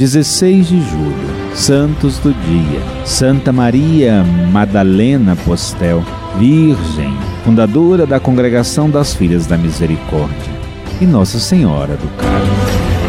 16 de julho, santos do dia: Santa Maria Madalena Postel, Virgem, fundadora da Congregação das Filhas da Misericórdia, e Nossa Senhora do Carmo.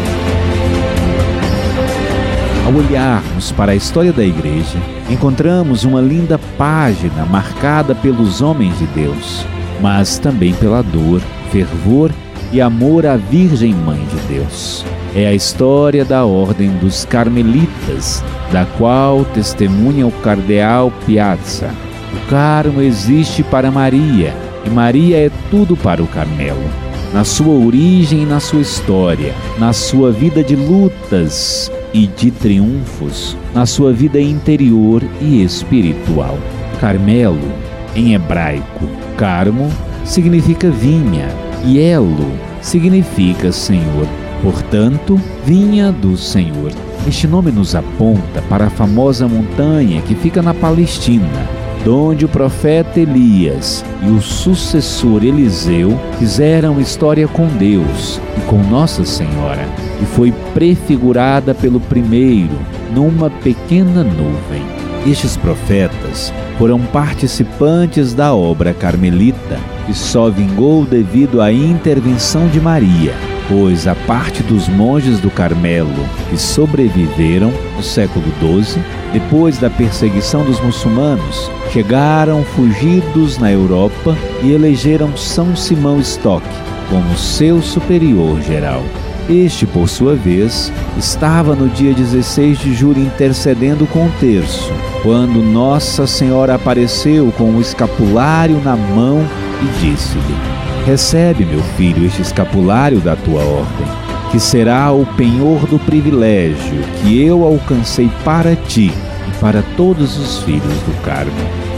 Ao olharmos para a história da Igreja, encontramos uma linda página marcada pelos homens de Deus, mas também pela dor, fervor e amor à Virgem Mãe de Deus. É a história da Ordem dos Carmelitas, da qual testemunha o cardeal Piazza. O Carmo existe para Maria, e Maria é tudo para o Carmelo. Na sua origem e na sua história, na sua vida de lutas e de triunfos, na sua vida interior e espiritual. Carmelo, em hebraico, Carmo, significa vinha, e Elo significa Senhor. Portanto, vinha do Senhor. Este nome nos aponta para a famosa montanha que fica na Palestina, donde o profeta Elias e o sucessor Eliseu fizeram história com Deus e com Nossa Senhora, e foi prefigurada pelo primeiro numa pequena nuvem. Estes profetas foram participantes da obra carmelita, que só vingou devido à intervenção de Maria, pois a parte dos monges do Carmelo que sobreviveram no século XII, depois da perseguição dos muçulmanos, chegaram fugidos na Europa e elegeram São Simão Stock como seu superior geral. Este, por sua vez, estava no dia 16 de julho intercedendo com o terço, quando Nossa Senhora apareceu com o escapulário na mão e disse-lhe: recebe, meu filho, este escapulário da tua ordem, que será o penhor do privilégio que eu alcancei para ti e para todos os filhos do Carmo.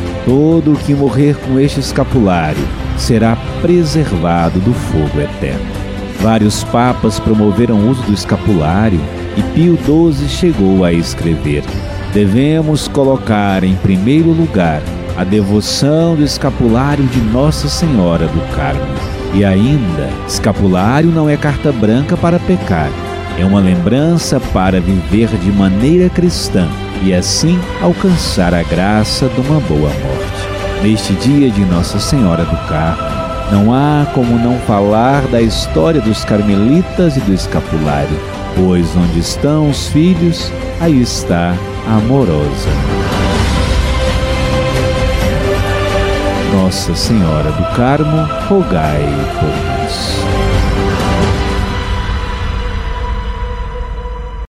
Todo o que morrer com este escapulário será preservado do fogo eterno. Vários papas promoveram o uso do escapulário e Pio XII chegou a escrever: devemos colocar em primeiro lugar a devoção do escapulário de Nossa Senhora do Carmo. E ainda, escapulário não é carta branca para pecar, é uma lembrança para viver de maneira cristã e assim alcançar a graça de uma boa morte. Neste dia de Nossa Senhora do Carmo, não há como não falar da história dos carmelitas e do escapulário, pois onde estão os filhos, aí está a amorosa. Nossa Senhora do Carmo, rogai por nós.